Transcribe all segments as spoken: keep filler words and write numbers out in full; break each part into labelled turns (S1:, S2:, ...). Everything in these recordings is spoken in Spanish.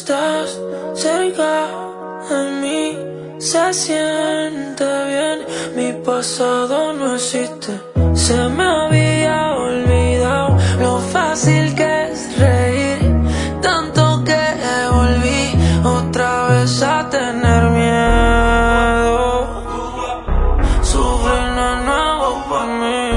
S1: estás cerca de mí, se siente bien. Mi pasado no existe, se me había olvidado lo fácil que es reír. Tanto que volví otra vez a tener miedo. Sufrir de nuevo por mí,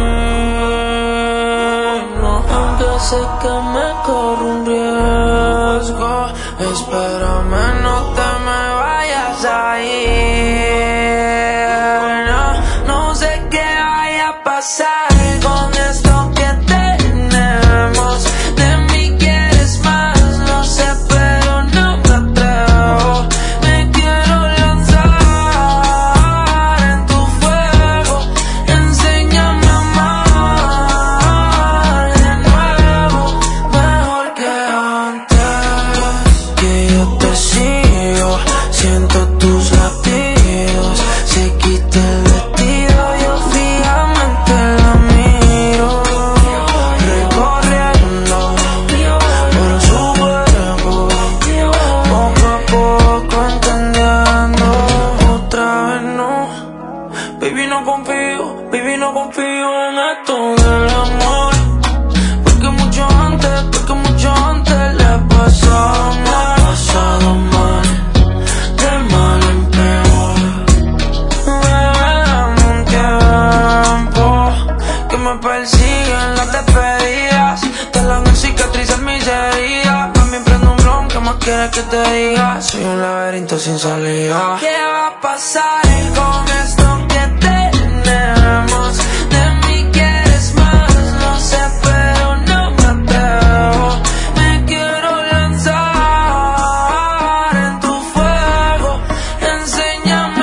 S1: no. Aunque sé que me corro un riesgo, espérame, no te me vayas a ir. No, no sé qué vaya a pasar con esto que tenemos. De mí quieres más, no sé, pero no me atrevo. Me quiero lanzar en tu fuego. Enséñame a amar de nuevo, mejor que antes. Que yo te sigo, siento tus latidos. Se quita el vestido, yo fijamente la miro. Recorriendo por su cuerpo, poco a poco entendiendo. Otra vez no, baby, no confío, baby, no confío en esto del amor. Porque mucho antes, porque mucho antes le he pasado mal, pasado mal, de mal en peor. Bebé, dame un tiempo que me persiguen las despedidas. Te la hagan cicatrizar mis heridas. También prendo un blon, ¿qué más quieres que te diga? Soy un laberinto sin salida. ¿Qué va a pasar con esto que tenemos? De mí quieres más, no sé, pero no me atrevo. Me quiero lanzar en tu fuego. Enséñame a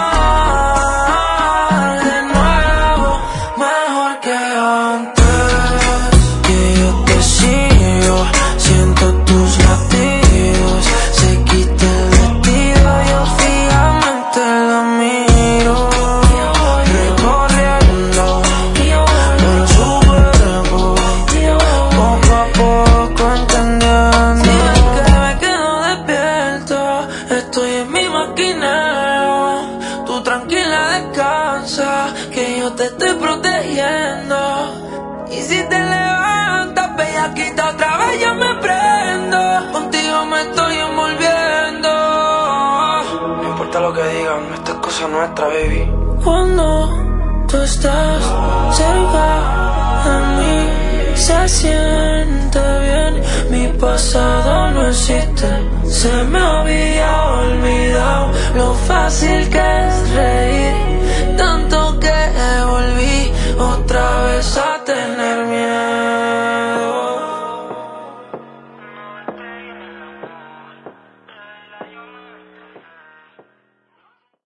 S1: amar de nuevo, mejor que antes. Que yo te sigo, siento tus latidos. Se quita el vestido, yo fijamente la miro. Recorriendo por su cuerpo, poco a poco entendiendo. Si ves que me quedo despierto, estoy en mi maquinero. Tú tranquila descansa, que yo te estoy protegiendo. Y si te levantas, bellaquita, otra vez yo me prendo. Contigo me estoy envolviendo. No importa lo que digan, esta es cosa nuestra, baby. Cuando tú estás cerca de mí, se siente bien. Mi pasado no existe, se me había olvidado lo fácil que es